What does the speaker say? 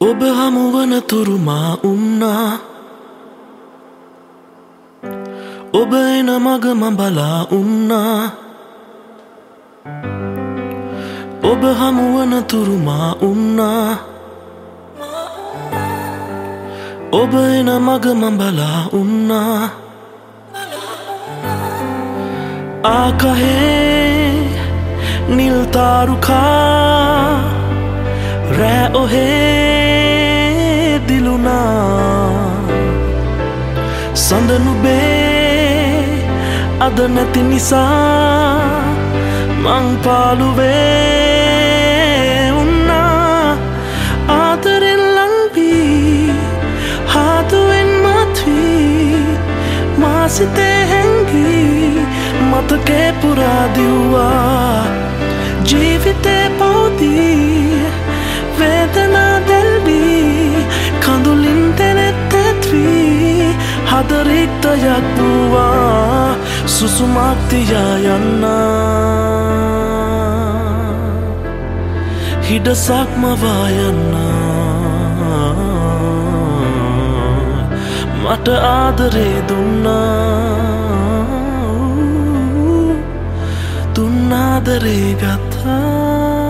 ඔබ හමුවන තුරු මා උන්නා ඔබ එන මග මම බලා උන්නා ඔබ හමුවන තුරු මා උන්නා ඔබ එන මග මම බලා උන්නා ආකාහේ නිල් තාරුකා රෑ ඔහේ දිලුනා සඳ නුබේ අද නැති නිසා මං පාළුවේ උන්නා ආදරෙන් ලංවී හාදුවෙන් මත්වී මා සිතේ හැංගී මතකේ පුරා දිව්වා ජීවිතේ පවතී වේදනා දැල්වී කඳුලින් දෙනෙත් ඇත්වී හද රික්තයක් වූවා සුසුමක් තියා යන්නා හිඩසක් මවා යන්නා මට ආදරේ දුන්නා දුන් ආදරේ ගත්තා